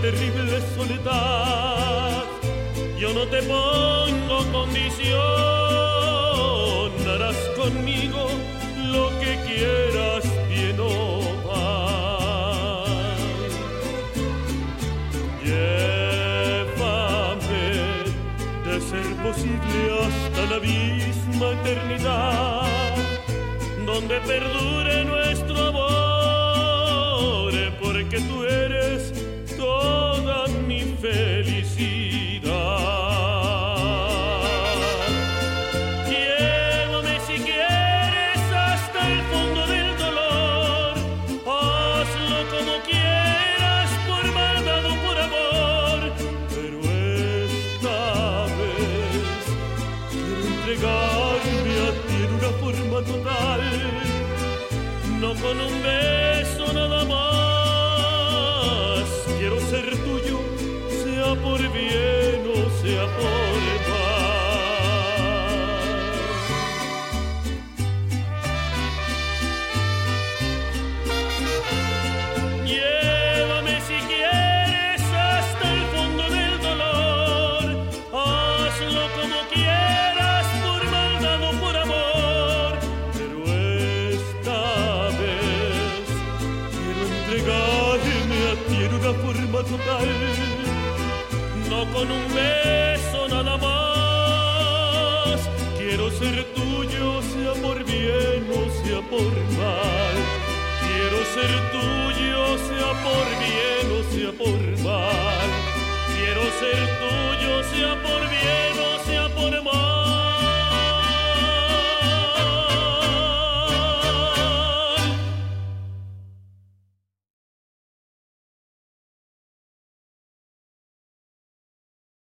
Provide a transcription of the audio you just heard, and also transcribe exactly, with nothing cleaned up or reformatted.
terrible soledad. Yo no te pongo condición, harás conmigo lo que quieras, bien o mal. Llévame, de ser posible, hasta la misma eternidad, donde perdure nuestro amor, porque tú eres toda mi felicidad. Llévame si quieres hasta el fondo del dolor, hazlo como quieras, por maldad o por amor, pero esta vez quiero entregarme a ti en una forma total, no con un beso nada más. Quiero ser tuyo, sea por bien o sea por mal. Llévame si quieres hasta el fondo del dolor, hazlo como quieras, por maldad o por amor, pero esta vez quiero entregarme a ti en una forma total, no con un beso nada más. Quiero ser tuyo, sea por bien o sea por mal. Quiero ser tuyo, sea por bien